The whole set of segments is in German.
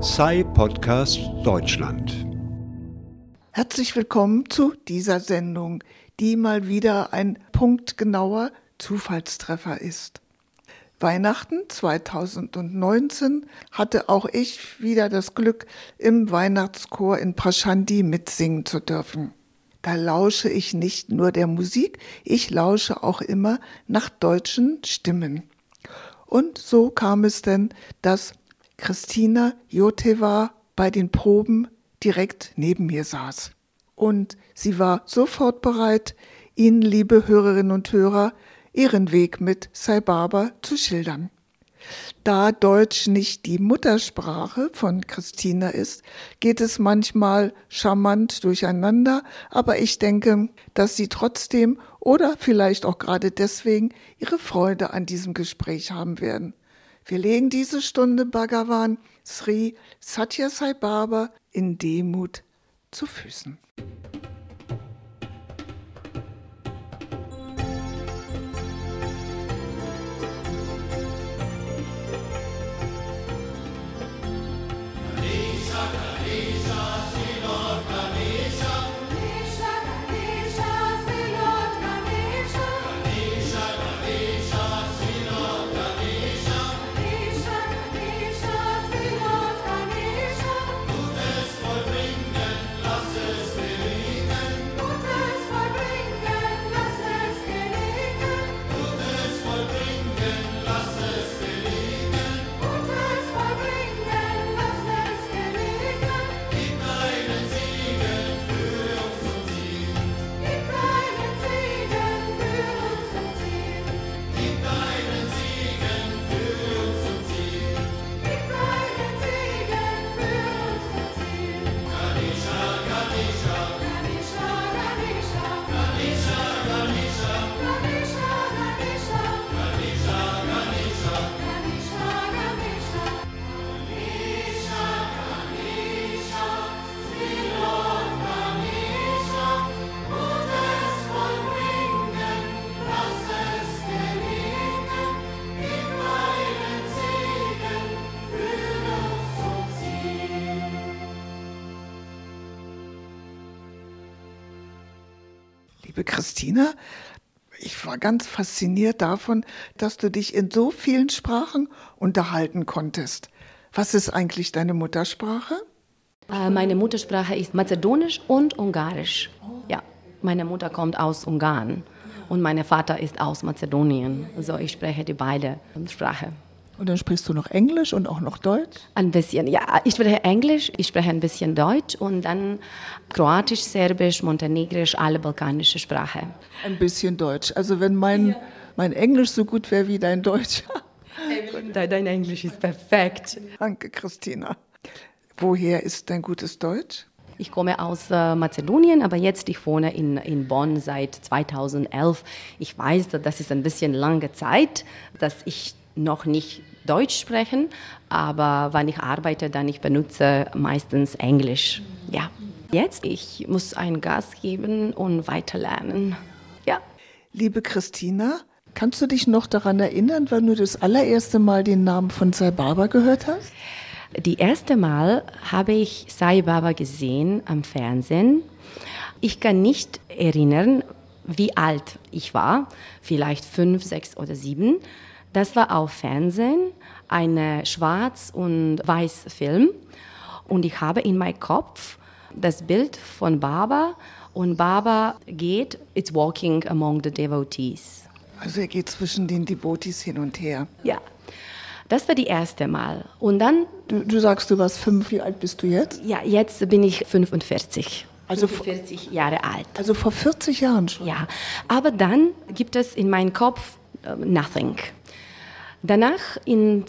Sai Podcast Deutschland. Herzlich willkommen zu dieser Sendung, die mal wieder ein punktgenauer Zufallstreffer ist. Weihnachten 2019 hatte auch ich wieder das Glück, im Weihnachtschor in Prachandi mitsingen zu dürfen. Da lausche ich nicht nur der Musik, ich lausche auch immer nach deutschen Stimmen. Und so kam es denn, dass Christina Joteva bei den Proben direkt neben mir saß. Und sie war sofort bereit, Ihnen, liebe Hörerinnen und Hörer, ihren Weg mit Sai Baba zu schildern. Da Deutsch nicht die Muttersprache von Christina ist, geht es manchmal charmant durcheinander, aber ich denke, dass Sie trotzdem oder vielleicht auch gerade deswegen Ihre Freude an diesem Gespräch haben werden. Wir legen diese Stunde Bhagavan Sri Sathya Sai Baba in Demut zu Füßen. Liebe Christina, ich war ganz fasziniert davon, dass du dich in so vielen Sprachen unterhalten konntest. Was ist eigentlich deine Muttersprache? Meine Muttersprache ist Mazedonisch und Ungarisch. Ja, meine Mutter kommt aus Ungarn und mein Vater ist aus Mazedonien. Also ich spreche die beiden Sprachen. Und dann sprichst du noch Englisch und auch noch Deutsch? Ein bisschen, ja. Ich spreche Englisch, ich spreche ein bisschen Deutsch und dann Kroatisch, Serbisch, Montenegrisch, alle balkanische Sprachen. Ein bisschen Deutsch. Also wenn mein Englisch so gut wäre wie dein Deutsch. Dein Englisch ist perfekt. Danke, Christina. Woher ist dein gutes Deutsch? Ich komme aus Mazedonien, aber jetzt ich wohne in Bonn seit 2011. Ich weiß, das ist ein bisschen lange Zeit, dass ich noch nicht Deutsch sprechen, aber wenn ich arbeite, dann ich benutze meistens Englisch. Ja. Jetzt ich muss einen Gas geben und weiterlernen. Ja. Liebe Christina, kannst du dich noch daran erinnern, wann du das allererste Mal den Namen von Sai Baba gehört hast? Die erste Mal habe ich Sai Baba gesehen am Fernsehen. Ich kann nicht erinnern, wie alt ich war, vielleicht 5, 6 oder 7. Das war auf Fernsehen, ein Schwarz- und Weiß-Film. Und ich habe in meinem Kopf das Bild von Baba. Und Baba geht, it's walking among the devotees. Also er geht zwischen den Devotees hin und her. Ja, das war die erste Mal. Und dann... Du sagst, du warst 5, wie alt bist du jetzt? Ja, jetzt bin ich 45. Also 45 Jahre alt. Also vor 40 Jahren schon? Ja, aber dann gibt es in meinem Kopf nothing. Danach, in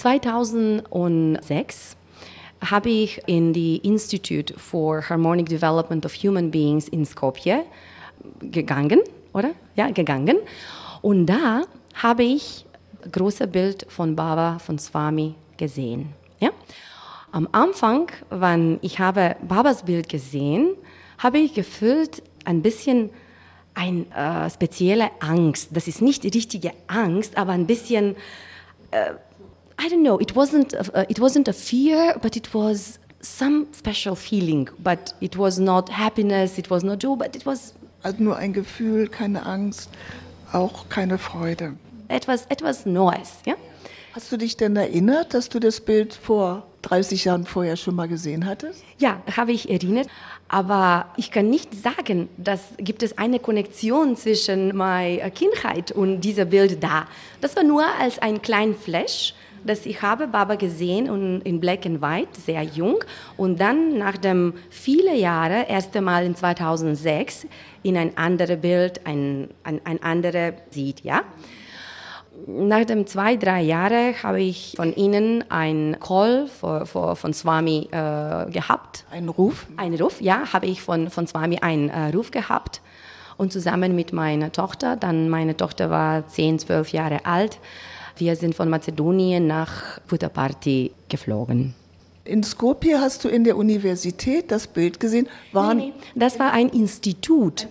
2006, habe ich in die Institute for Harmonic Development of Human Beings in Skopje gegangen, oder? Ja, gegangen. Und da habe ich ein großes Bild von Baba, von Swami gesehen. Ja? Am Anfang, wenn ich habe Babas Bild gesehen, habe ich gefühlt ein bisschen eine spezielle Angst. Das ist nicht die richtige Angst, aber ein bisschen I don't know, it wasn't a fear, but it was some special feeling, but it was not happiness, it was not joy, but it was Also nur ein Gefühl, keine Angst, auch keine Freude. etwas Neues. Ja? Hast du dich denn erinnert, dass du das Bild vor 30 Jahren vorher schon mal gesehen hattest? Ja, habe ich erinnert, aber ich kann nicht sagen, dass gibt es eine Konnexion zwischen meiner Kindheit und diesem Bild da. Das war nur als ein kleiner Flash, dass ich habe Baba gesehen und in Black and White, sehr jung, und dann nach dem viele Jahre, erst einmal in 2006, in ein anderes Bild, ein anderer sieht, ja. Nach dem 2-3 Jahren habe ich von ihnen einen Call von Swami gehabt. Einen Ruf? Einen Ruf, ja, habe ich von Swami einen Ruf gehabt. Und zusammen mit meiner Tochter, dann meine Tochter war 10, 12 Jahre alt, wir sind von Mazedonien nach Puttaparthi geflogen. In Skopje hast du in der Universität das Bild gesehen. Nee, das war ein Institut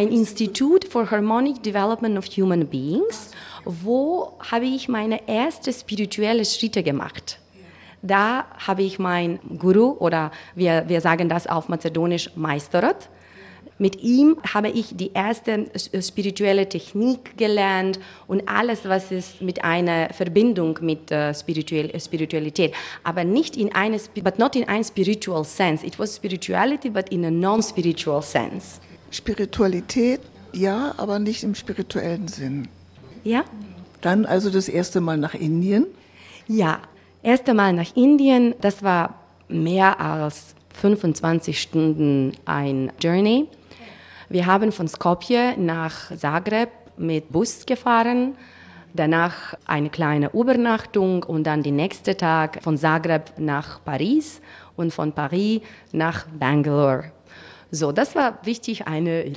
for Harmonic Development of Human Beings, wo habe ich meine ersten spirituellen Schritte gemacht. Da habe ich meinen Guru, oder wir sagen das auf Mazedonisch, Meisterat. Mit ihm habe ich die erste spirituelle Technik gelernt und alles, was ist mit einer Verbindung mit Spiritualität. Aber nicht but not in a spiritual sense. It was spirituality, but in a non-spiritual sense. Spiritualität, ja, aber nicht im spirituellen Sinn. Ja? Dann also das erste Mal nach Indien. Ja, erste Mal nach Indien. Das war mehr als 25 Stunden ein Journey. Wir haben von Skopje nach Zagreb mit Bus gefahren, danach eine kleine Übernachtung und dann den nächsten Tag von Zagreb nach Paris und von Paris nach Bangalore. So, das war wichtig, eine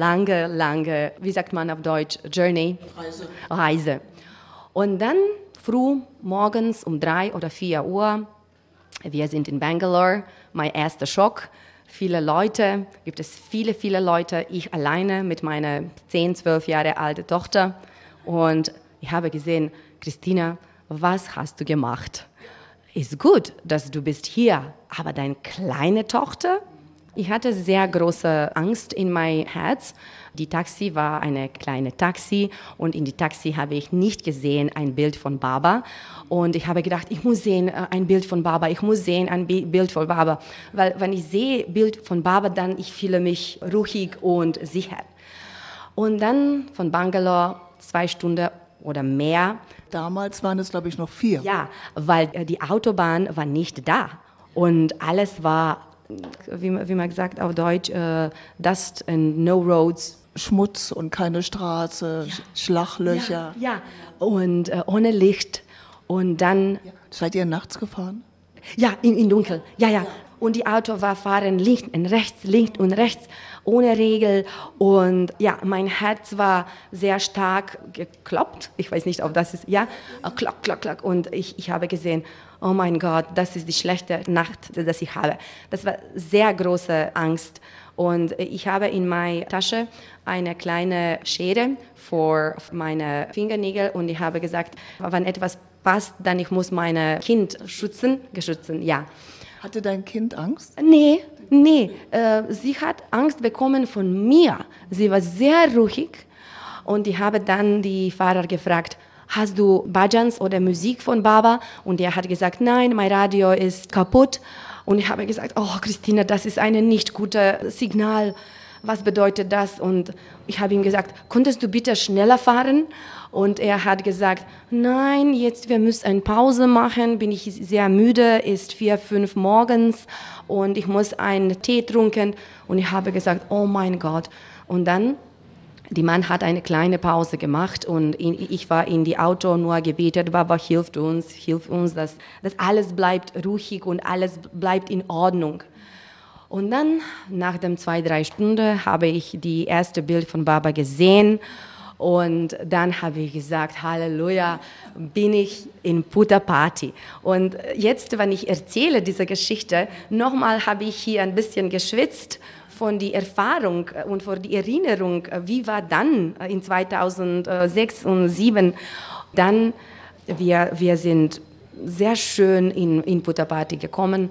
lange, wie sagt man auf Deutsch, Journey? Reise. Und dann früh morgens um 3 oder 4 Uhr, wir sind in Bangalore, mein erster Schock. Viele Leute, gibt es viele Leute, ich alleine mit meiner 10, 12 Jahre alten Tochter. Und ich habe gesehen, Christina, was hast du gemacht? Ist gut, dass du bist hier, aber deine kleine Tochter? Ich hatte sehr große Angst in mein Herz. Die Taxi war eine kleine Taxi und in die Taxi habe ich nicht gesehen ein Bild von Baba. Und ich habe gedacht, ich muss sehen ein Bild von Baba, ich muss sehen ein Bild von Baba. Weil wenn ich sehe ein Bild von Baba, dann ich fühle mich ruhig und sicher. Und dann von Bangalore 2 Stunden oder mehr. Damals waren es, glaube ich, noch 4. Ja, weil die Autobahn war nicht da. Und alles war, wie man sagt auf Deutsch, Dust and no roads. Schmutz und keine Straße, ja. Schlaglöcher. Ja, und ohne Licht. Und dann... Ja. Seid ihr nachts gefahren? Ja, in Dunkel. Ja. Und die Auto war fahren links und rechts, ohne Regel. Und ja, mein Herz war sehr stark geklopft. Ich weiß nicht, ob das ist, ja, klock. Und ich habe gesehen, oh mein Gott, das ist die schlechte Nacht, die ich habe. Das war sehr große Angst. Und ich habe in meiner Tasche eine kleine Schere für meine Fingernägel und ich habe gesagt, wenn etwas passt, dann ich muss mein Kind schützen, ja. Hatte dein Kind Angst? Nee. Sie hat Angst bekommen von mir. Sie war sehr ruhig und ich habe dann die Fahrer gefragt, hast du Bhajans oder Musik von Baba? Und er hat gesagt, nein, mein Radio ist kaputt. Und ich habe gesagt, oh Christina, das ist ein nicht gutes Signal. Was bedeutet das? Und ich habe ihm gesagt, konntest du bitte schneller fahren? Und er hat gesagt, nein, jetzt wir müssen eine Pause machen, bin ich sehr müde, ist 4, 5 morgens und ich muss einen Tee trinken. Und ich habe gesagt, oh mein Gott. Und dann, der Mann hat eine kleine Pause gemacht und ich war in die Auto nur gebetet, Baba, hilf uns, dass alles bleibt ruhig und alles bleibt in Ordnung. Und dann, nach den 2-3 Stunden, habe ich die erste Bild von Baba gesehen. Und dann habe ich gesagt, Halleluja, bin ich in Puttaparthi. Und jetzt, wenn ich erzähle diese Geschichte, nochmal habe ich hier ein bisschen geschwitzt von der Erfahrung und von der Erinnerung, wie war dann in 2006 und 2007. Dann, wir sind sehr schön in Puttaparthi gekommen.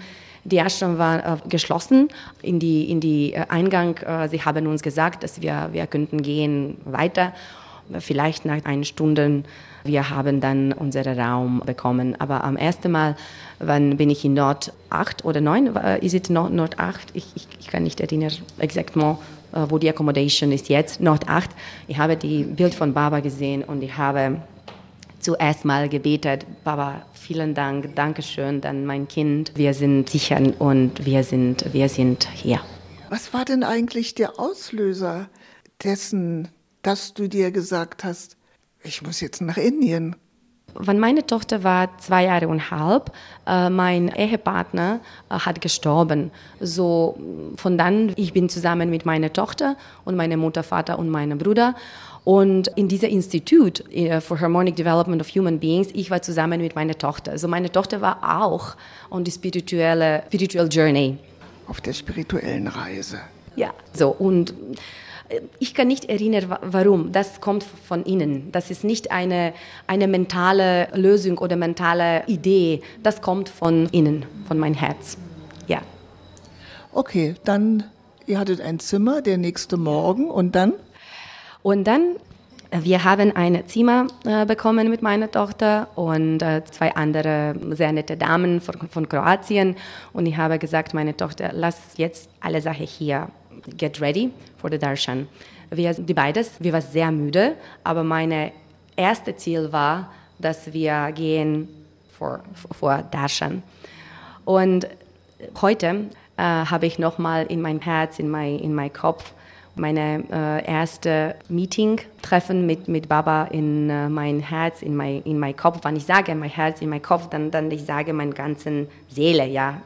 Die Ashram war geschlossen in die Eingang. Sie haben uns gesagt, dass wir könnten gehen weiter. Vielleicht nach 1 Stunde. Wir haben dann unseren Raum bekommen. Aber am ersten Mal, wann bin ich in Nord 8 oder 9? Ist es Nord 8? Ich kann nicht erinnern exakt, wo die Accommodation ist jetzt. Nord 8. Ich habe die Bild von Baba gesehen und ich habe zuerst mal gebetet, Baba, vielen Dank, Dankeschön, dann mein Kind, wir sind sicher und wir sind hier. Was war denn eigentlich der Auslöser dessen, dass du dir gesagt hast, ich muss jetzt nach Indien? Wenn meine Tochter war 2,5 Jahre, mein Ehepartner hat gestorben. So von dann, ich bin zusammen mit meiner Tochter und meiner Mutter, Vater und meinem Bruder. Und in diesem Institut for Harmonic Development of Human Beings, ich war zusammen mit meiner Tochter. Also meine Tochter war auch on die spiritual Journey. Auf der spirituellen Reise. Ja, so und ich kann nicht erinnern, warum. Das kommt von innen. Das ist nicht eine mentale Lösung oder mentale Idee. Das kommt von innen, von meinem Herz. Ja. Okay, dann, ihr hattet ein Zimmer, der nächste Morgen und dann? Und dann, wir haben ein Zimmer bekommen mit meiner Tochter und 2 andere sehr nette Damen von Kroatien. Und ich habe gesagt, meine Tochter, lass jetzt alle Sachen hier. Get ready for the Darshan. Wir waren sehr müde, aber mein erstes Ziel war, dass wir gehen vor Darshan. Und heute habe ich nochmal in mein Herz, in mein Kopf, meine erste Meeting-Treffen mit Baba in mein Herz, in mein Kopf. Wenn ich sage mein Herz, in mein Kopf, dann ich sage meine ganze Seele, ja.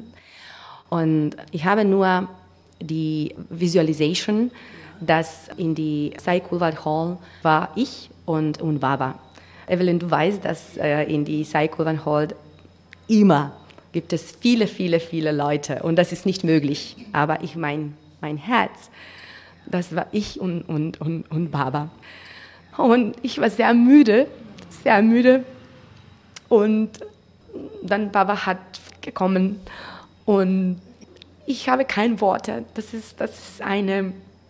Und ich habe nur die Visualisation, dass in die Sai Kulwart Hall war ich und Baba. Evelyn, du weißt, dass in die Sai Kulwart Hall immer gibt es viele, viele, viele Leute und das ist nicht möglich. Aber mein Herz, das war ich und Baba. Und ich war sehr müde. Und dann Baba hat gekommen und ich habe keine Worte. Das ist eine...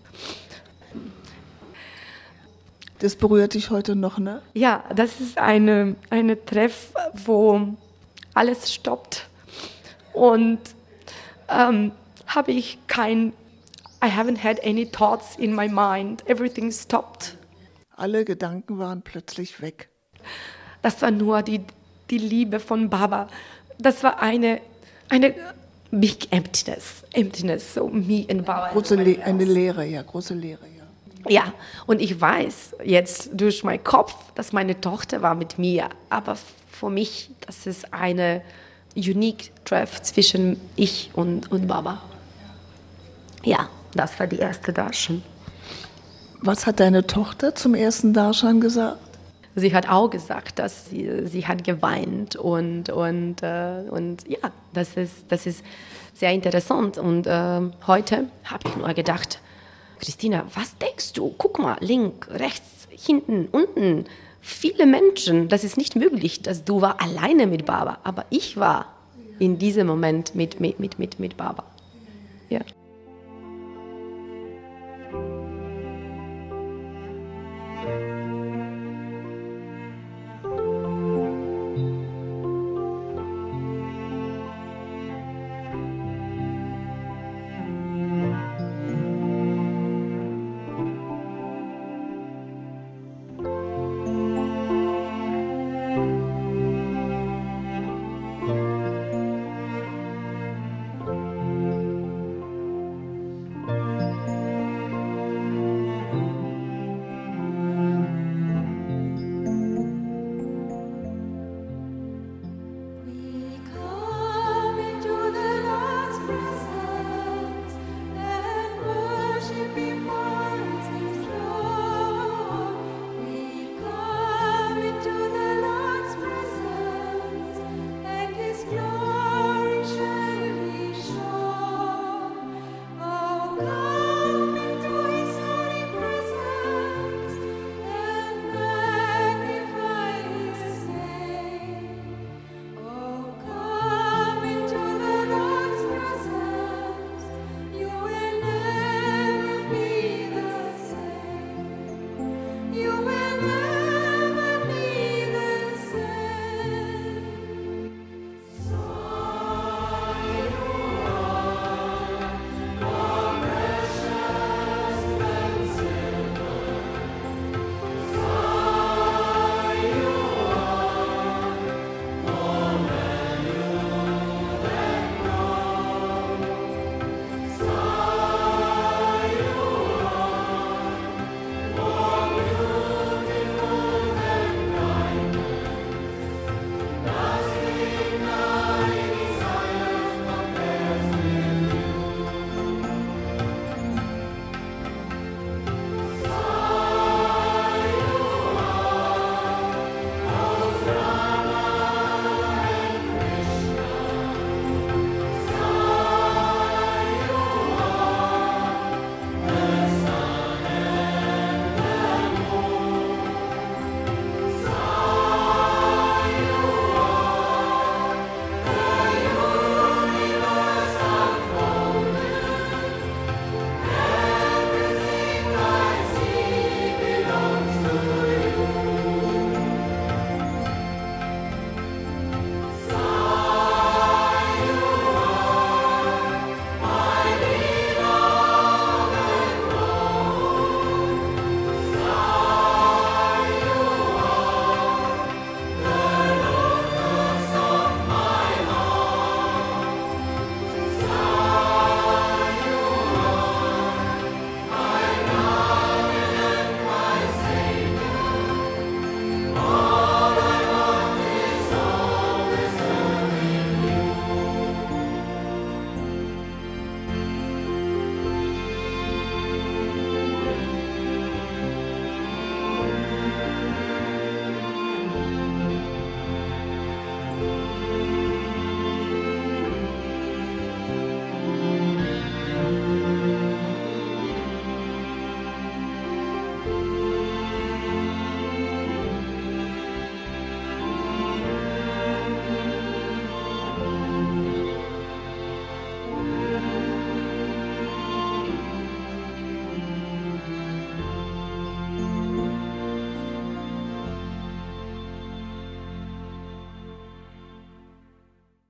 Das berührt dich heute noch, ne? Ja, das ist eine Treff, wo alles stoppt. Und habe ich I haven't had any thoughts in my mind. Everything stopped. Alle Gedanken waren plötzlich weg. Das war nur die Liebe von Baba. Das war eine big emptiness, so me and Baba. Eine Leere, ja, große Leere, ja. Ja, und ich weiß jetzt durch meinen Kopf, dass meine Tochter war mit mir, aber für mich, das ist eine unique Treff zwischen ich und Baba. Ja, das war die erste Darshan. Was hat deine Tochter zum ersten Darshan gesagt? Sie hat auch gesagt, dass sie hat geweint und ja, das ist sehr interessant. Und heute habe ich nur gedacht, Christina, was denkst du? Guck mal, links, rechts, hinten, unten, viele Menschen. Das ist nicht möglich, dass du war alleine mit Baba, aber ich war in diesem Moment mit Baba. Ja.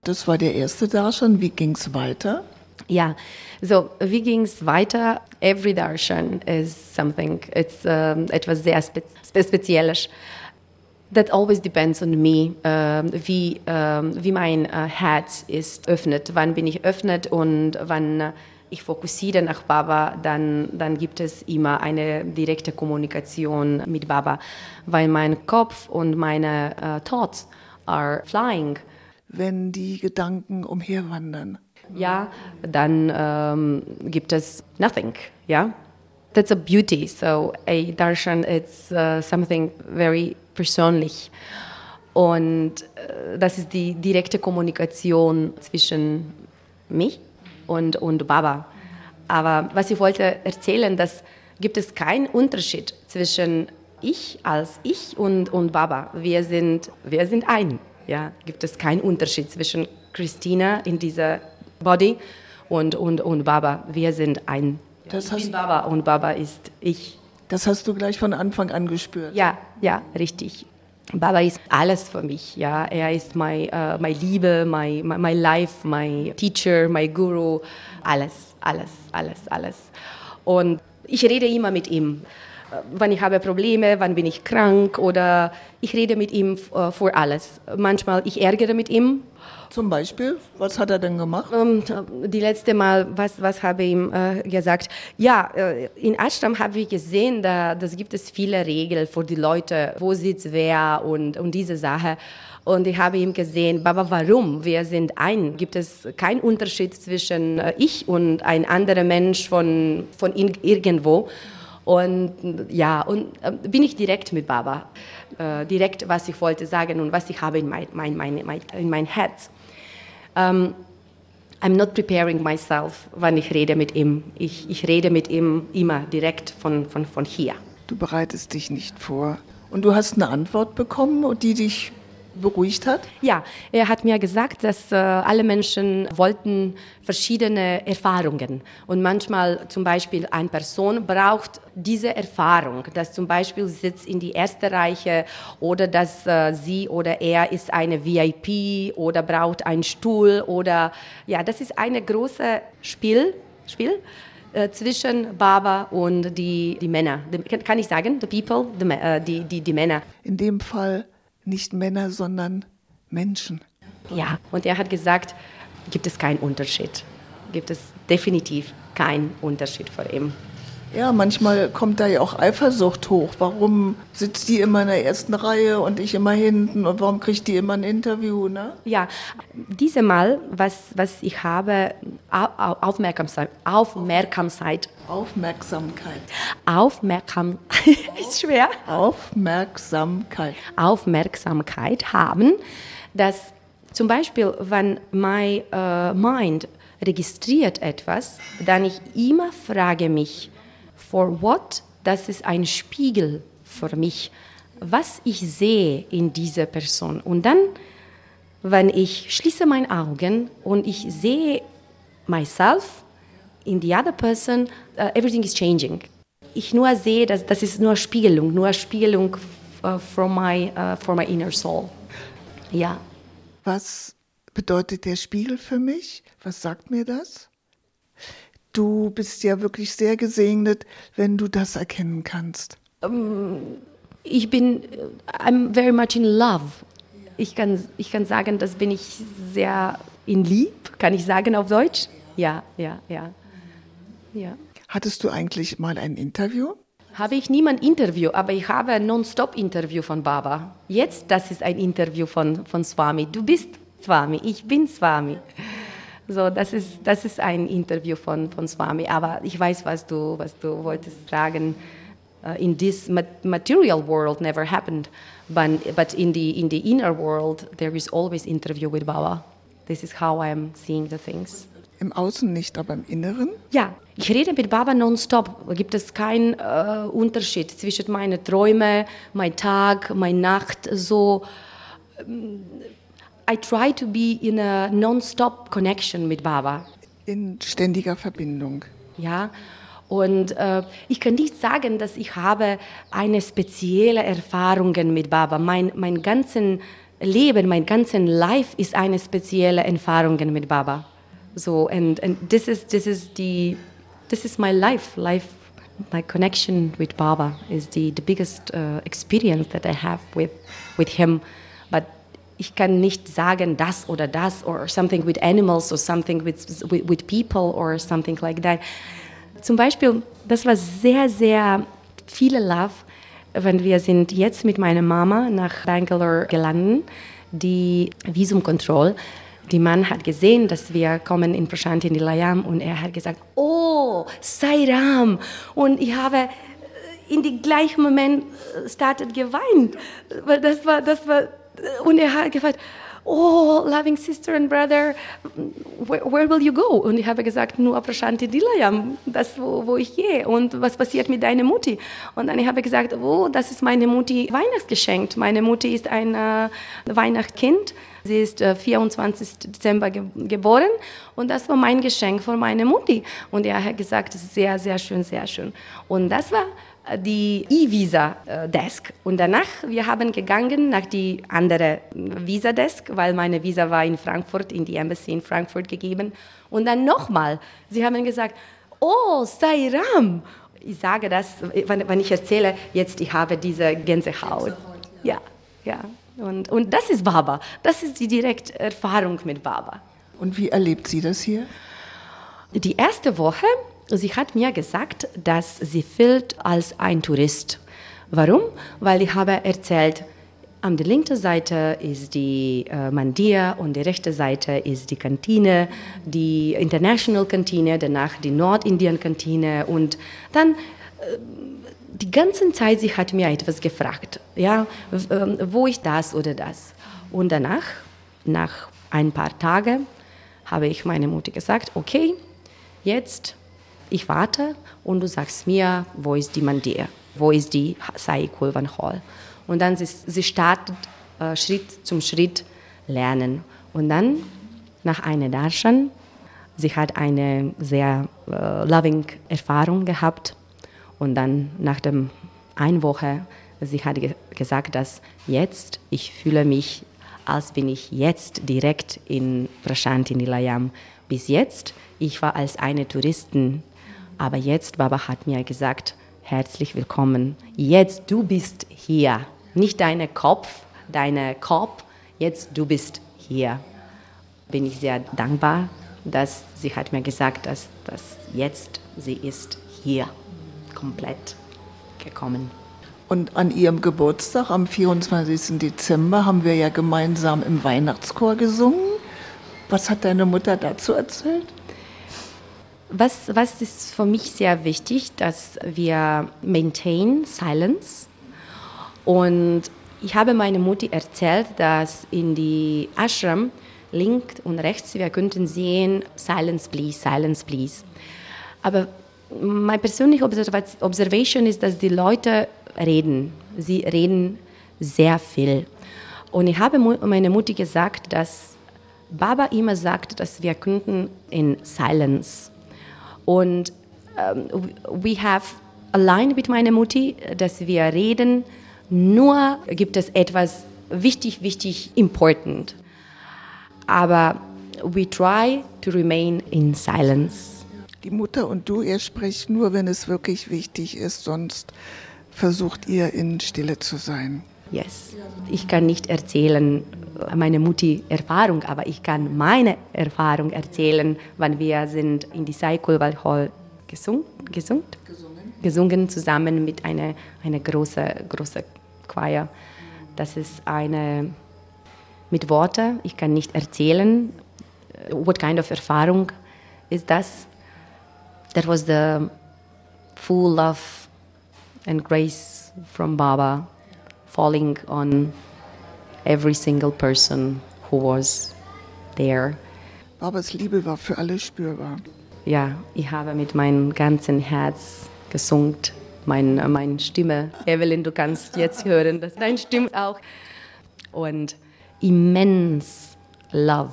Das war der erste Darshan. Wie ging es weiter? Ja, so wie ging es weiter? Every darshan is something, it's etwas sehr Spezielles. That always depends on me, wie mein Herz ist öffnet. Wann bin ich öffnet und wann ich fokussiere nach Baba, dann gibt es immer eine direkte Kommunikation mit Baba, weil mein Kopf und meine Thoughts are flying. Wenn die Gedanken umherwandern. Ja, dann gibt es nothing, ja. That's a beauty. So a darshan, it's something very persönlich. Und das ist die direkte Kommunikation zwischen mich und Baba. Aber was ich wollte erzählen, dass gibt es keinen Unterschied zwischen ich als ich und Baba. Wir sind ein. Ja, gibt es keinen Unterschied zwischen Christina in dieser Body und Baba. Wir sind ein. Ich bin Baba und Baba ist ich. Das hast du gleich von Anfang an gespürt? Ja, richtig. Baba ist alles für mich. Ja, er ist meine Liebe, my life, my teacher, my Guru, alles. Und ich rede immer mit ihm. Wann ich habe Probleme, wann bin ich krank oder ich rede mit ihm für alles. Manchmal ich ärgere mit ihm. Zum Beispiel, was hat er denn gemacht? Die letzte Mal, was habe ich ihm gesagt? Ja, in Ashram habe ich gesehen, das gibt es viele Regeln für die Leute, wo sitzt wer und diese Sache. Und ich habe ihm gesehen, Baba, warum? Wir sind ein. Gibt es keinen Unterschied zwischen ich und ein anderer Mensch von irgendwo? Und ja, bin ich direkt mit Baba. Direkt, was ich wollte sagen und was ich habe in mein Herz. I'm not preparing myself, wenn ich rede mit ihm. Ich rede mit ihm immer direkt von hier. Du bereitest dich nicht vor. Und du hast eine Antwort bekommen, die dich beruhigt hat? Ja, er hat mir gesagt, dass alle Menschen wollten verschiedene Erfahrungen. Und manchmal zum Beispiel eine Person braucht diese Erfahrung, dass zum Beispiel sitzt in die erste Reihe oder dass sie oder er ist eine VIP oder braucht einen Stuhl oder ja, das ist eine große Spiel zwischen Baba und die Männer. Kann ich sagen, the people, die Männer. In dem Fall nicht Männer, sondern Menschen. Ja, und er hat gesagt, gibt es keinen Unterschied. Gibt es definitiv keinen Unterschied vor ihm. Ja, manchmal kommt da ja auch Eifersucht hoch. Warum sitzt die immer in der ersten Reihe und ich immer hinten und warum kriegt die immer ein Interview, ne? Ja, dieses Mal, was ich habe, Aufmerksamkeit. Ist schwer. Aufmerksamkeit haben, dass zum Beispiel, wenn mein Mind registriert etwas, dann ich immer frage mich, for what? Das ist ein Spiegel für mich, was ich sehe in dieser Person. Und dann, wenn ich schließe meine Augen und ich sehe myself in the other person, everything is changing. Ich nur sehe, dass das ist nur Spiegelung from my inner soul. Ja. Was bedeutet der Spiegel für mich? Was sagt mir das? Du bist ja wirklich sehr gesegnet, wenn du das erkennen kannst. I'm very much in love. Ich kann sagen, das bin ich sehr in lieb, kann ich sagen auf Deutsch? Ja. Hattest du eigentlich mal ein Interview? Habe ich niemand Interview, aber ich habe ein Non-Stop-Interview von Baba. Jetzt, das ist ein Interview von Swami. Du bist Swami, ich bin Swami. So, das ist ein Interview von Swami. Aber ich weiß, was du wolltest sagen. In this material world never happened, but in the inner world there is always interview with Baba. This is how I am seeing the things. Im Außen nicht, aber im Inneren? Ja, ich rede mit Baba nonstop. Da gibt es keinen Unterschied zwischen meinen Träumen, mein Tag, meine Nacht. So, I try to be in a non-stop connection mit Baba. In ständiger Verbindung. Ja, und ich kann nicht sagen, dass ich habe eine spezielle Erfahrung mit Baba. Mein ganzen Leben, mein ganzes Life ist eine spezielle Erfahrung mit Baba. So, and this is my life. My connection with Baba is the biggest experience that I have with him. But ich kann nicht sagen das or something with animals or something with people or something like that. Zum Beispiel, das war sehr, sehr viele Love, wenn wir sind jetzt mit meiner Mama nach Bangalore gelandet, die Visumkontrolle. Der Mann hat gesehen, dass wir kommen in Prasanthi Nilayam und er hat gesagt, oh, Sai Ram. Und ich habe in dem gleichen Moment startet geweint. Das war, und er hat gefragt, oh, loving sister and brother, where will you go? Und ich habe gesagt, nur Prasanthi Nilayam, das, wo ich gehe. Und was passiert mit deiner Mutti? Und dann habe ich gesagt, oh, das ist meine Mutti Weihnachtsgeschenk. Meine Mutti ist ein Weihnachtskind. Sie ist 24. Dezember geboren und das war mein Geschenk von meiner Mutti. Und er hat gesagt, das ist sehr, sehr schön, sehr schön. Und das war die E-Visa-Desk. Und danach, wir haben gegangen nach die andere Visa-Desk, weil meine Visa war in Frankfurt, in die Embassy in Frankfurt gegeben. Und dann nochmal, sie haben gesagt, oh, Sai Ram. Ich sage das, wenn ich erzähle, jetzt ich habe diese Gänsehaut. Ja, ja. Und das ist Baba. Das ist die direkte Erfahrung mit Baba. Und wie erlebt sie das hier? Die erste Woche, sie hat mir gesagt, dass sie fühlt als ein Tourist. Warum? Weil ich habe erzählt, an der linken Seite ist die Mandir und die rechte Seite ist die Kantine, die International Kantine, danach die Nordindien-Kantine und dann die ganze Zeit, sie hat mir etwas gefragt, ja, wo ich das oder das. Und danach, nach ein paar Tagen, habe ich meiner Mutter gesagt, okay, jetzt, ich warte und du sagst mir, wo ist die Mandir, wo ist die Sai Kulwan Hall. Und dann sie startet Schritt zum Schritt lernen. Und dann, nach einer Darshan, sie hat eine sehr loving Erfahrung gehabt. Und dann nach einer Woche, sie hat gesagt, dass jetzt, ich fühle mich, als bin ich jetzt direkt in Prasanthi Nilayam. Bis jetzt, ich war als eine Touristin, aber jetzt, Baba hat mir gesagt, herzlich willkommen. Jetzt, du bist hier. Nicht dein Kopf, jetzt du bist hier. Bin ich sehr dankbar, dass sie hat mir gesagt, dass jetzt sie ist hier. Komplett gekommen. Und an ihrem Geburtstag, am 24. Dezember, haben wir ja gemeinsam im Weihnachtschor gesungen. Was hat deine Mutter dazu erzählt? Was ist für mich sehr wichtig, dass wir maintain silence. Und ich habe meiner Mutter erzählt, dass in die Ashram links und rechts wir könnten sehen, silence please. Aber meine persönliche Observation ist, dass die Leute reden. Sie reden sehr viel. Und ich habe meiner Mutter gesagt, dass Baba immer sagt, dass wir könnten in Silence. Und we have aligned mit meiner Mutter, dass wir reden, nur gibt es etwas wichtig, important. Aber we try to remain in silence. Die Mutter und du, ihr sprecht nur, wenn es wirklich wichtig ist, sonst versucht ihr in Stille zu sein. Yes. Ich kann nicht erzählen meine Mutti Erfahrung, aber ich kann meine Erfahrung erzählen, wann wir sind in die Sai Kulwan Hall gesungen zusammen mit einer große Choir. Das ist eine mit Worten. Ich kann nicht erzählen, what kind of Erfahrung ist das. That was the full love and grace from Baba falling on every single person who was there. Babas Liebe war für alle spürbar. Ja, ich habe mit meinem ganzen Herz gesungen, meine Stimme. Evelyn, du kannst jetzt hören, dass deine Stimme auch. Und immense love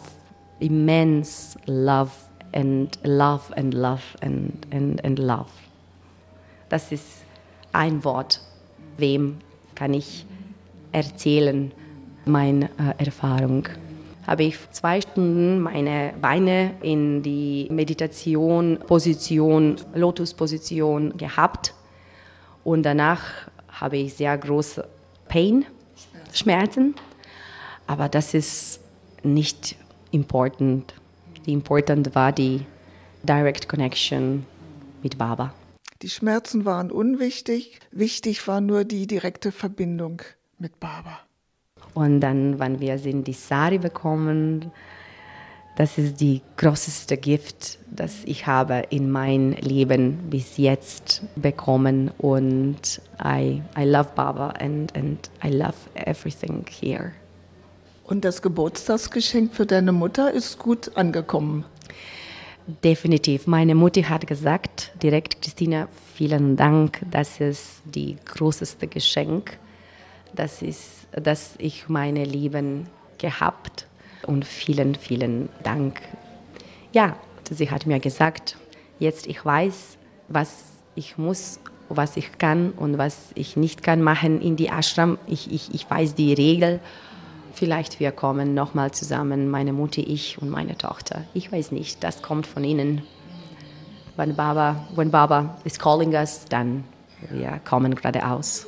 and love. Das ist ein Wort. Wem kann ich erzählen, meine Erfahrung. Habe ich 2 Stunden meine Beine in die Meditation-Position, Lotus-Position gehabt und danach habe ich sehr große Schmerzen, aber das ist nicht important. Die important war die Direct Connection mit Baba. Die Schmerzen waren unwichtig, wichtig war nur die direkte Verbindung mit Baba. Und dann, wenn wir die Sari bekommen, das ist die größte Gift, das ich habe in mein Leben bis jetzt bekommen. Und I love Baba and I love everything here. Und das Geburtstagsgeschenk für deine Mutter ist gut angekommen? Definitiv. Meine Mutter hat gesagt, direkt, Christina, vielen Dank, das ist die größte Geschenk, das ich meine Leben gehabt und vielen, vielen Dank. Ja, sie hat mir gesagt, jetzt ich weiß, was ich muss, was ich kann und was ich nicht kann machen in die Ashram. Ich weiß die Regel. Vielleicht wir kommen nochmal zusammen, meine Mutter, ich und meine Tochter. Ich weiß nicht, das kommt von ihnen. When Baba is calling us, dann wir kommen geradeaus.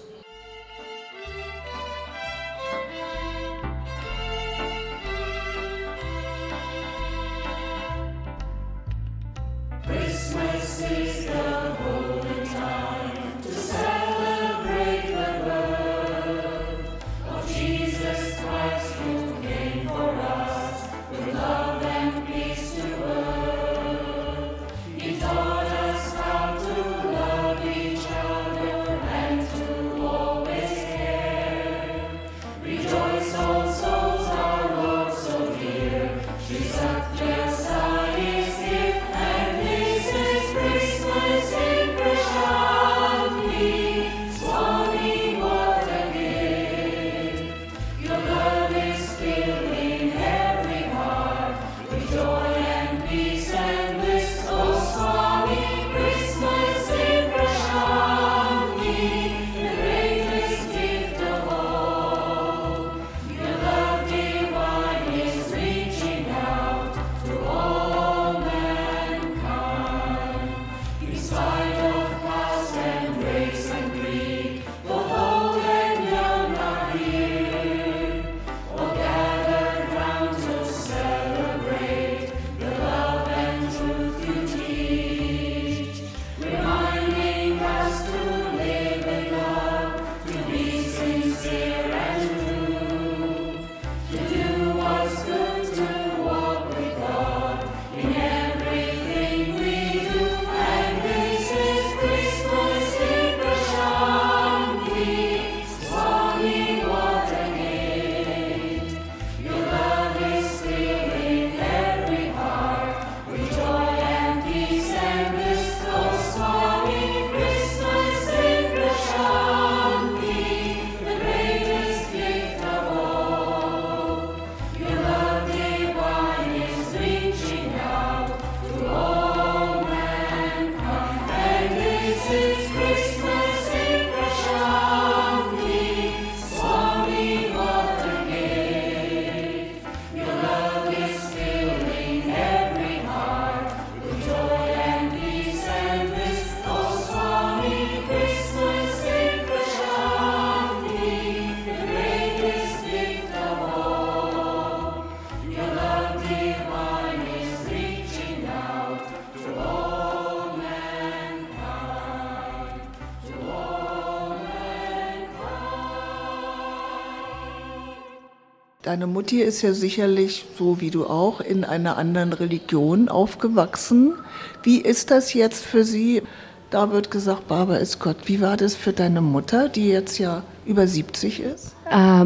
Deine Mutti ist ja sicherlich, so wie du auch, in einer anderen Religion aufgewachsen. Wie ist das jetzt für sie? Da wird gesagt, Baba ist Gott. Wie war das für deine Mutter, die jetzt ja über 70 ist?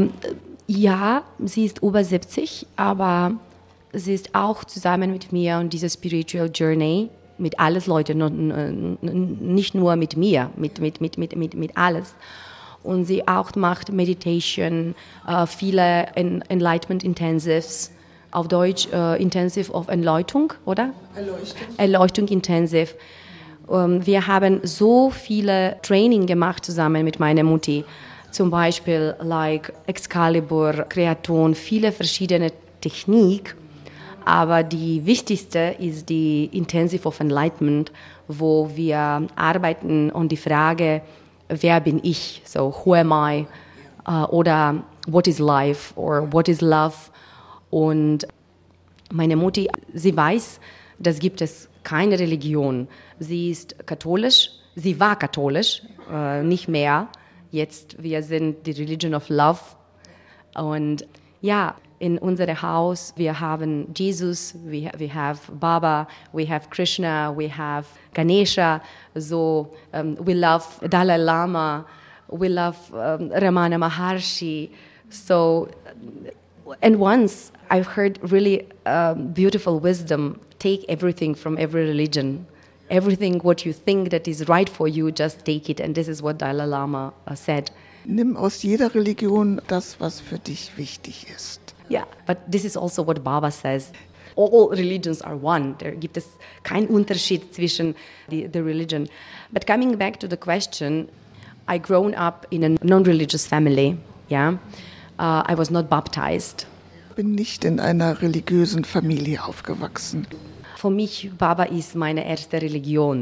Ja, sie ist über 70, aber sie ist auch zusammen mit mir und diese Spiritual Journey mit alles Leuten, nicht nur mit mir, mit alles. Und sie auch macht Meditation, viele Enlightenment Intensives, auf Deutsch Intensive of Erleuchtung, oder? Erleuchtung Intensive. Wir haben so viele Training gemacht zusammen mit meiner Mutti. zum Beispiel like Excalibur, Kreaton, viele verschiedene Techniken. Aber die wichtigste ist die Intensive of Enlightenment, wo wir arbeiten und die Frage, wer bin ich? So, who am I? Oder what is life? Or what is love? Und meine Mutti, sie weiß, dass gibt es keine Religion. Sie ist katholisch, sie war katholisch, nicht mehr. Jetzt, wir sind die Religion of Love. Und ja, in unserem Haus, wir haben Jesus, we have Baba, we have Krishna, we have Ganesha, so we love Dalai Lama, we love Ramana Maharshi. So, and once I've heard really beautiful wisdom, take everything from every religion. Everything what you think that is right for you, just take it. And this is what Dalai Lama said. Nimm aus jeder Religion das, was für dich wichtig ist. Yeah, but this is also what Baba says. All religions are one. There gibt es keinen Unterschied zwischen the religion. But coming back to the question, I grown up in a non-religious family. Yeah, I was not baptized. Ich bin nicht in einer religiösen Familie aufgewachsen. Für mich, Baba ist meine erste Religion.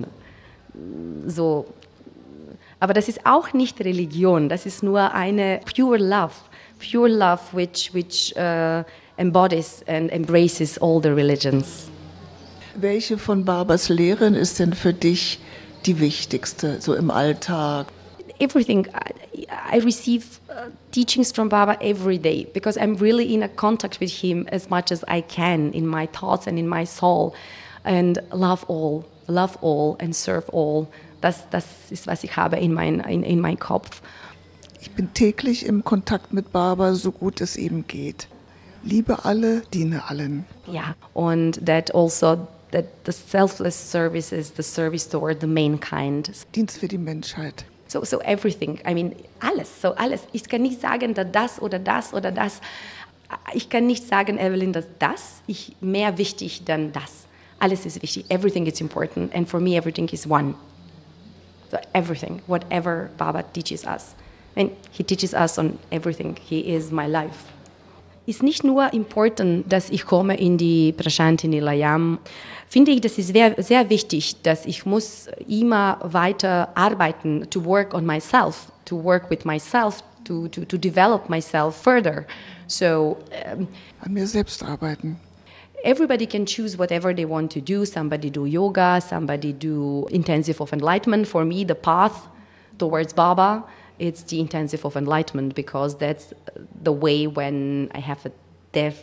So, aber das ist auch nicht Religion. Das ist nur eine pure love, which embodies and embraces all the religions. Welche von Babas Lehren ist denn für dich die wichtigste, so im Alltag? Everything. I receive teachings from Baba every day because I'm really in a contact with him as much as I can in my thoughts and in my soul. And love all and serve all. Das ist, was ich habe in mein Kopf. Ich bin täglich im Kontakt mit Baba, so gut es eben geht. Liebe alle, diene allen. Ja, und that the selfless service is the service toward the mankind. Dienst für die Menschheit. So everything, I mean, alles, so alles. Ich kann nicht sagen, dass das oder das oder das. Ich kann nicht sagen, Evelyn, dass das ist mehr wichtig dann das. Alles ist wichtig, everything is important. And for me, everything is one. So everything, whatever Baba teaches us. And he teaches us on everything. He is my life. Ist nicht nur important, dass ich komme in die Prashanthi Nilayam. Finde ich, das ist sehr, sehr wichtig, dass ich muss immer weiter arbeiten, to work on myself, to work with myself, to develop myself further. So an mir selbst arbeiten. Everybody can choose whatever they want to do. Somebody do yoga, somebody do intensive of enlightenment. For me, the path towards Baba, it's the intensive of enlightenment because that's the way when I have a death.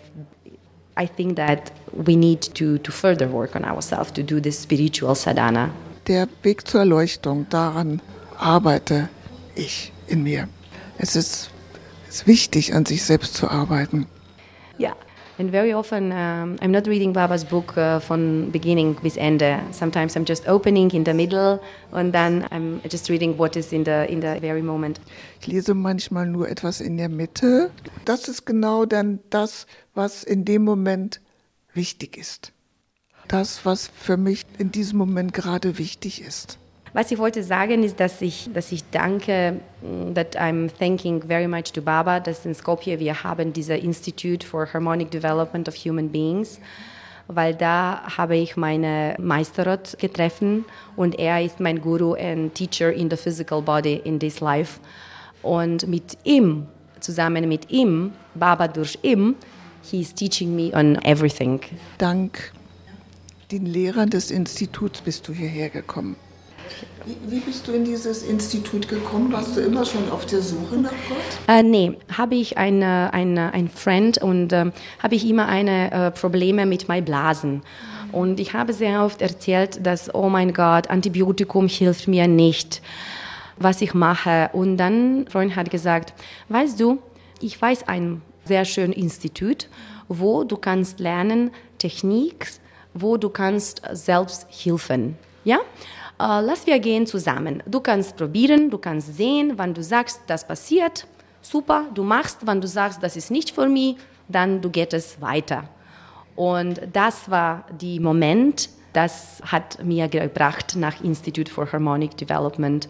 I think that we need to further work on ourselves, to do this spiritual sadhana. Der Weg zur Erleuchtung, daran arbeite ich in mir. Es ist wichtig, an sich selbst zu arbeiten. Yeah. And very often, I'm not reading Baba's book from beginning bis Ende. Sometimes I'm just opening in the middle and then I'm just reading what is in the very moment. Ich lese manchmal nur etwas in der Mitte. Das ist genau dann das, was in dem Moment wichtig ist. Das, was für mich in diesem Moment gerade wichtig ist. Was ich wollte sagen ist, dass ich danke, that I'm thanking very much to Baba, dass in Skopje wir haben dieses Institute for Harmonic Development of Human Beings, weil da habe ich meine Meisterot getroffen und er ist mein Guru and Teacher in the physical body in this life. Und mit ihm, zusammen mit ihm, Baba durch ihn, he is teaching me on everything. Dank den Lehrern des Instituts bist du hierher gekommen. Wie bist du in dieses Institut gekommen? Warst du immer schon auf der Suche nach Gott? Nee, habe ich ein Freund und habe ich immer Probleme mit meinen Blasen. Und ich habe sehr oft erzählt, dass, oh mein Gott, Antibiotikum hilft mir nicht, was ich mache. Und dann ein Freund hat gesagt, weißt du, ich weiß ein sehr schönes Institut, wo du kannst lernen Technik, wo du kannst selbst helfen. Ja? Lass wir gehen zusammen. Du kannst probieren, du kannst sehen, wann du sagst, das passiert, super, du machst, wann du sagst, das ist nicht für mich, dann du geht es weiter. Und das war der Moment, das hat mir gebracht nach Institute for Harmonic Development.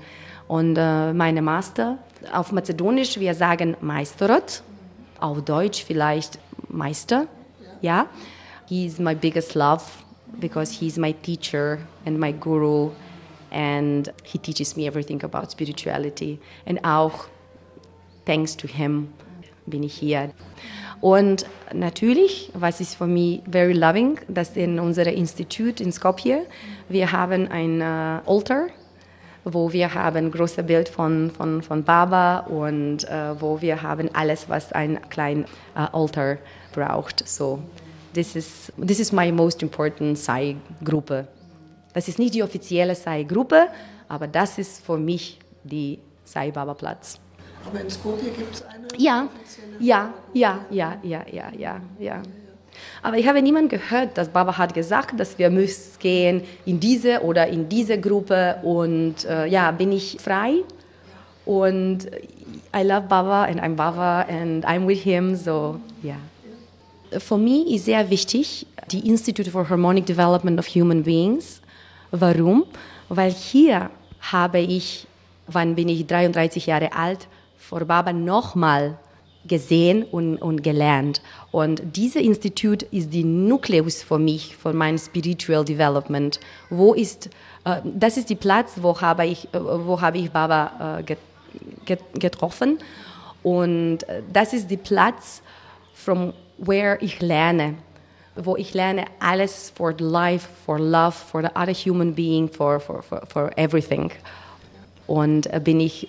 Und meine Master, auf Mazedonisch, wir sagen Meisterot, auf Deutsch vielleicht Meister, ja. He's my biggest love because he's my teacher and my guru and he teaches me everything about spirituality. Und auch thanks to him bin ich hier. Und natürlich, was ist für mich very loving, dass in unserem Institut in Skopje, wir haben ein Altar, wo wir haben ein großes Bild von Baba und wo wir haben alles, was ein kleines Altar braucht. So, this is my most important Sai-Gruppe. Das ist nicht die offizielle Sai-Gruppe, aber das ist für mich die Sai-Baba-Platz. Aber in Skopje gibt es eine Ja. offizielle Aber ich habe niemanden gehört, dass Baba hat gesagt, dass wir müssen gehen in diese oder in diese Gruppe und bin ich frei und I love Baba and I'm with him, so ja. Für mich ist sehr wichtig die Institute for Harmonic Development of Human Beings. Warum? Weil hier habe ich, wann bin ich 33 Jahre alt, vor Baba nochmal gesehen und gelernt. Und dieses Institut ist die Nukleus für mich, für mein Spiritual Development. Das ist die Platz, wo habe ich Baba getroffen. Und das ist die Platz, from where ich lerne, wo ich lerne alles for life, for love, for the other human being, for everything. Und bin ich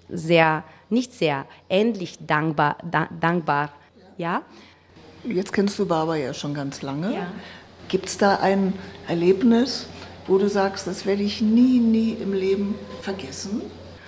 endlich dankbar, ja. Jetzt kennst du Baba ja schon ganz lange. Ja. Gibt es da ein Erlebnis, wo du sagst, das werde ich nie im Leben vergessen?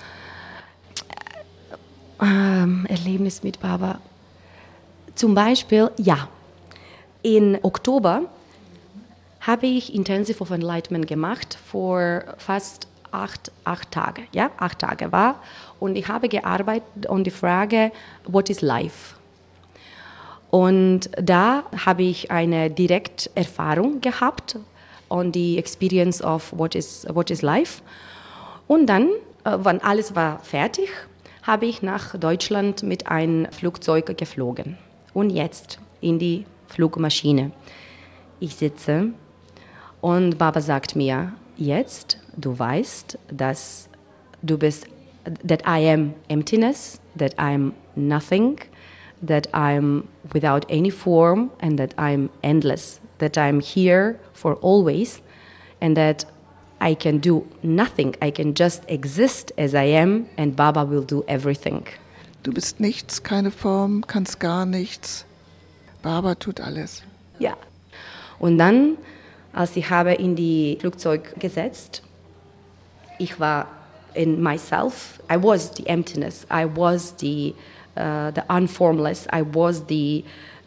Erlebnis mit Baba. Zum Beispiel, ja. In Oktober habe ich Intensive of Enlightenment gemacht, für fast 8 Tage. Ja, 8 Tage war. Und ich habe gearbeitet an die Frage, what is life? Und da habe ich eine direkte Erfahrung gehabt on the experience of what is life. Und dann, wenn alles war fertig, habe ich nach Deutschland mit einem Flugzeug geflogen. Und jetzt in die Flugmaschine. Ich sitze und Baba sagt mir, jetzt, du weißt, dass du bist, that I am emptiness, that I'm nothing, that I'm without any form and that I'm endless, that I'm here for always and that I can do nothing, I can just exist as I am and Baba will do everything. Du bist nichts, keine Form, kannst gar nichts. Baba tut alles. Ja. Und dann, als ich habe in die Flugzeug gesetzt, ich war in myself. I was the emptiness. I was the unformless. I was the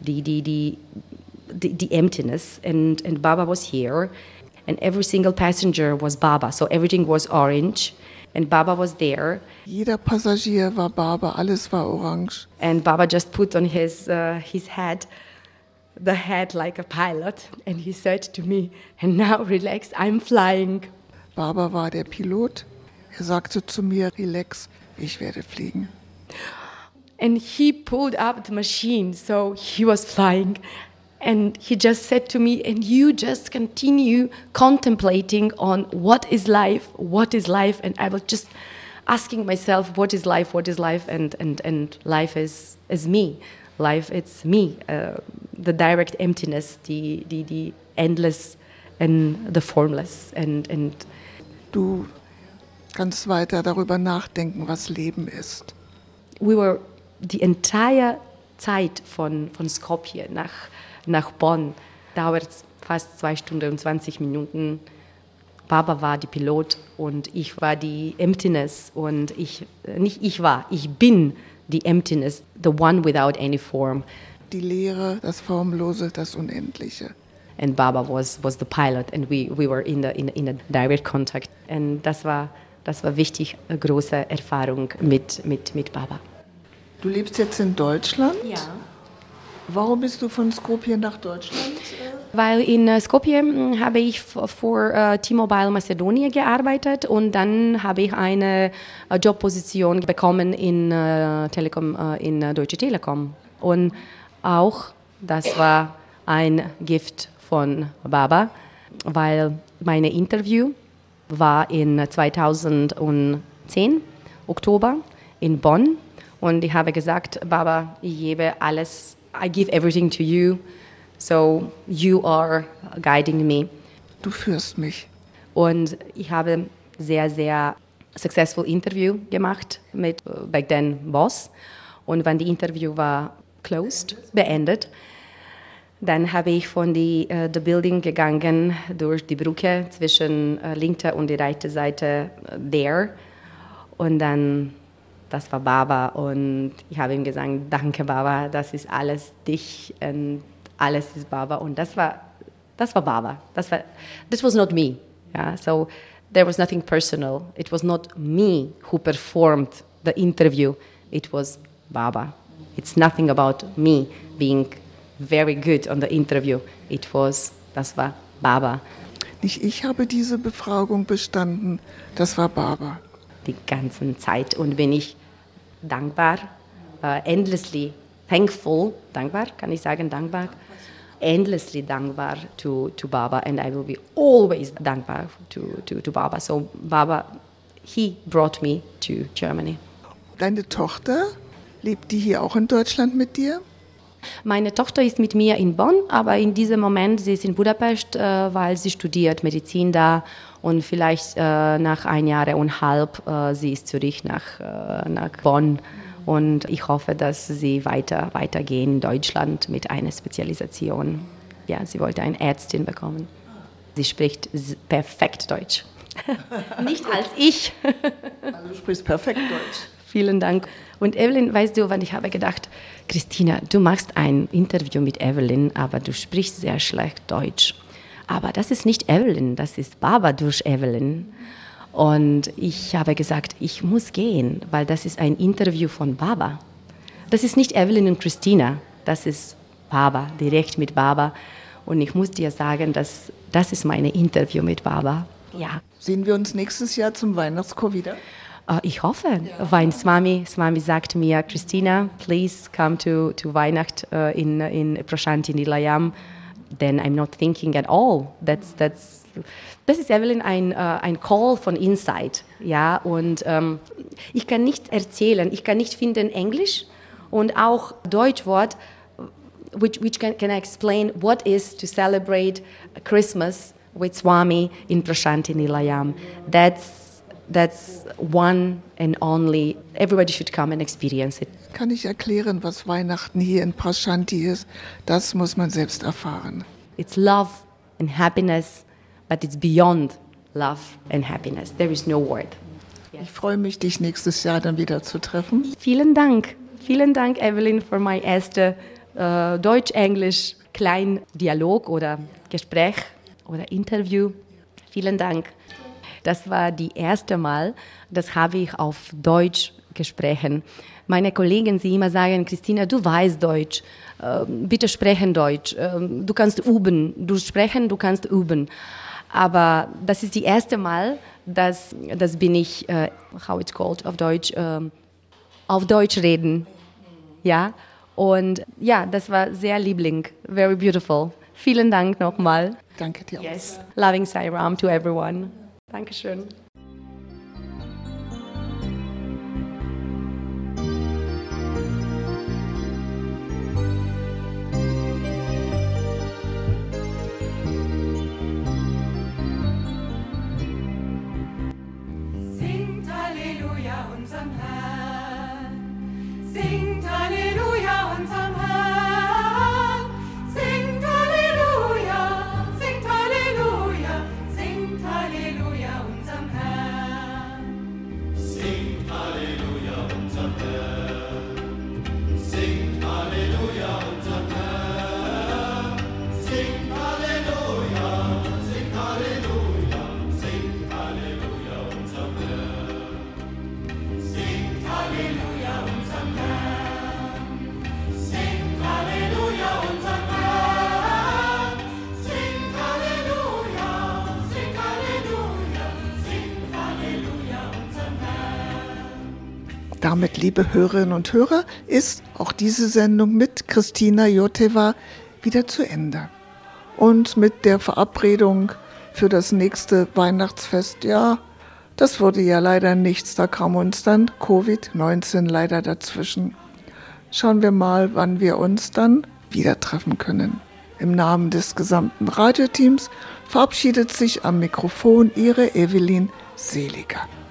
emptiness. And Baba was here, and every single passenger was Baba. So everything was orange, and Baba was there. Jeder Passagier war Baba, alles war orange. And Baba just put on his head, the head like a pilot, and he said to me, "And now relax, I'm flying." Baba war der Pilot. Er sagte zu mir, relax, ich werde fliegen. And he pulled up the machine, so he was flying. And he just said to me, and you just continue contemplating on what is life, and I was just asking myself, what is life, and life is me. Life, it's me, the direct emptiness, the endless and the formless. And Du kannst weiter darüber nachdenken, was Leben ist. we were die entire Zeit von Skopje nach Bonn, dauert fast 2 Stunden und 20 Minuten. Baba war die Pilot und ich war die Emptiness und ich bin die Emptiness, the one without any form. Die Leere, das Formlose, das Unendliche. And Baba was the pilot and we were in a direct contact. Und das war wichtig, eine große Erfahrung mit Baba. Du lebst jetzt in Deutschland. Ja. Warum bist du von Skopje nach Deutschland Weil in Skopje habe ich für T-Mobile Macedonia gearbeitet und dann habe ich eine Jobposition bekommen in Deutsche Telekom. Und auch das war ein Gift von Baba, weil mein Interview war in 2010, Oktober, in Bonn. Und ich habe gesagt, Baba, ich gebe alles, I give everything to you, so you are guiding me. Du führst mich. Und ich habe sehr, sehr successful Interview gemacht mit back then Boss. Und wenn die Interview war beendet, dann habe ich von der Building gegangen durch die Brücke zwischen linker und die rechten Seite there. Und dann, das war Baba und ich habe ihm gesagt, danke Baba, das ist alles dich und alles ist Baba. Und das war Baba. This was not me. Yeah? So there was nothing personal. It was not me who performed the interview. It was Baba. It's nothing about me being very good on the interview. Das war Baba. Nicht ich habe diese Befragung bestanden, das war Baba. Die ganze Zeit und bin ich dankbar, endlessly thankful, dankbar, kann ich sagen, dankbar, endlessly dankbar to Baba and I will be always dankbar to Baba. So Baba, he brought me to Germany. Deine Tochter, lebt die hier auch in Deutschland mit dir? Meine Tochter ist mit mir in Bonn, aber in diesem Moment sie ist in Budapest, weil sie studiert Medizin da und vielleicht nach 1 Jahr und halb sie ist zurück nach Bonn und ich hoffe, dass sie weitergehen in Deutschland mit einer Spezialisation. Ja, sie wollte eine Ärztin bekommen. Sie spricht perfekt Deutsch. Nicht als ich. Also du sprichst perfekt Deutsch. Vielen Dank. Und Evelyn, weißt du, wann ich habe gedacht, Christina, du machst ein Interview mit Evelyn, aber du sprichst sehr schlecht Deutsch. Aber das ist nicht Evelyn, das ist Baba durch Evelyn. Und ich habe gesagt, ich muss gehen, weil das ist ein Interview von Baba. Das ist nicht Evelyn und Christina, das ist Baba, direkt mit Baba. Und ich muss dir sagen, das ist mein Interview mit Baba. Ja. Sehen wir uns nächstes Jahr zum Weihnachtschor wieder? Ich hoffe, weil Swami sagt mir, Christina, please come to Weihnacht in Prashanti Nilayam. Then I'm not thinking at all. Das ist Evelyn ein Call von Inside, ja. Und ich kann nicht erzählen, ich kann nicht finden Englisch und auch Deutschwort, which can I explain what is to celebrate Christmas with Swami in Prashanti Nilayam. That's one and only. Everybody should come and experience it. Kann ich erklären, was Weihnachten hier in Prashanti ist? Das muss man selbst erfahren. It's love and happiness, but it's beyond love and happiness. There is no word. Ich freue mich, dich nächstes Jahr dann wieder zu treffen. Vielen Dank, Evelyn, für mein erstes Deutsch-Englisch kleinen Dialog oder Gespräch oder Interview. Vielen Dank. Das war die erste Mal, das habe ich auf Deutsch gesprochen. Meine Kollegen, sie immer sagen, Christina, du weißt Deutsch, bitte sprechen Deutsch, du kannst üben, du kannst üben. Aber das ist die erste Mal, das bin ich, how it's called auf Deutsch reden. Ja, und ja, das war sehr liebling, very beautiful. Vielen Dank nochmal. Danke dir auch. Yes, loving Sai Ram to everyone. Dankeschön. Singt Halleluja unserem Herrn, singt Halleluja unserem Herrn, singt Halleluja, singt Halleluja, singt Halleluja unserem Herrn. damit, liebe Hörerinnen und Hörer, ist auch diese Sendung mit Christina Jotewa wieder zu Ende. Und mit der Verabredung für das nächste Weihnachtsfest, ja, das wurde ja leider nichts. Da kam uns dann Covid-19 leider dazwischen. Schauen wir mal, wann wir uns dann wieder treffen können. Im Namen des gesamten Radioteams verabschiedet sich am Mikrofon Ihre Evelyn Seliger.